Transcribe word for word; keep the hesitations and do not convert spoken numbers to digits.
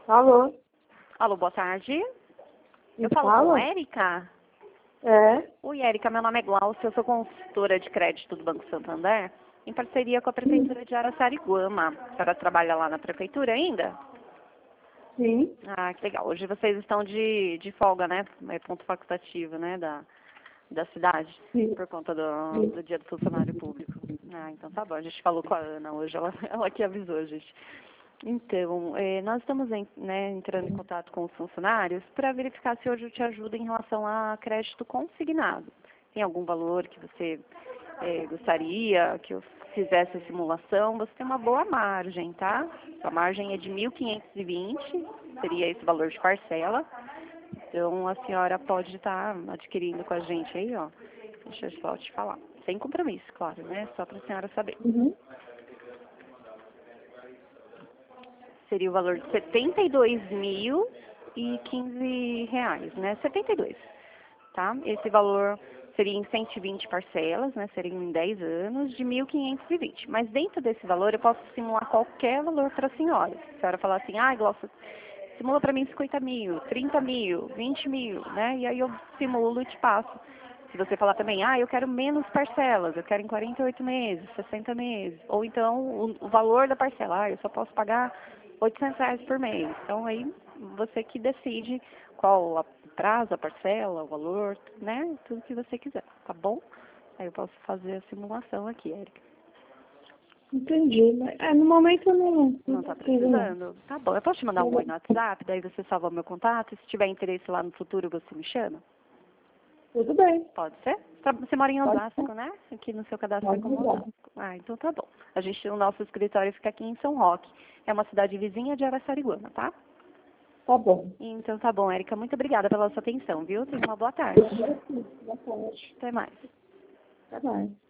Alô? Alô, boa tarde. Me Eu falo fala? com Érica. É? Oi, Érica, meu nome é Glaucia, eu sou consultora de crédito do Banco Santander, em parceria com a Prefeitura de Araçariguama. A senhora trabalha lá na Prefeitura ainda? Sim. Ah, que legal. Hoje vocês estão de, de folga, né? É ponto facultativo, né, da, da cidade, Sim. por conta do, do Dia do Funcionário Público. Ah, então tá bom. A gente falou com a Ana hoje, ela, ela que avisou a gente. Então, eh, nós estamos em- né, entrando em contato com os funcionários para verificar se hoje eu te ajudo em relação a crédito consignado. Tem algum valor que você eh, gostaria que eu fizesse a simulação? Você tem uma boa margem, tá? A margem é de mil quinhentos e vinte, seria esse valor de parcela. Então, a senhora pode estar adquirindo com a gente aí, ó. Deixa eu só te falar. Sem compromisso, claro, né? Só para a senhora saber. Uhum. Seria o valor de setenta e dois mil e quinze reais, né? setenta e dois, tá? Esse valor seria em cento e vinte parcelas, né? Seriam em dez anos, de mil quinhentos e vinte. Mas dentro desse valor eu posso simular qualquer valor para a senhora. Se a senhora falar assim, ah, Glaucia, simula para mim cinquenta mil, trinta mil, vinte mil, né? E aí eu simulo e te passo. Se você falar também, ah, eu quero menos parcelas, eu quero em quarenta e oito meses, sessenta meses, ou então o, o valor da parcela, ah, eu só posso pagar oitocentos reais por mês. Então aí você que decide qual a prazo, a parcela, o valor, né? Tudo que você quiser, tá bom? Aí eu posso fazer a simulação aqui, Érica. Entendi. Mas, é, no momento eu não, Não não tá preciso, não. precisando? Tá bom, eu posso te mandar um oi no WhatsApp, daí você salva o meu contato, e se tiver interesse lá no futuro você me chama? Tudo bem. Pode ser? Tá- Você mora em Pode ser. Osasco, né? Aqui no seu cadastro é Pode como mudar. Osasco. Ah, então tá bom. A gente, o nosso escritório fica aqui em São Roque. É uma cidade vizinha de Araçariguama, tá? Tá bom. Então tá bom, Érica. Muito obrigada pela sua atenção, viu? Tenha uma boa tarde. Boa tarde. Até mais. Até mais.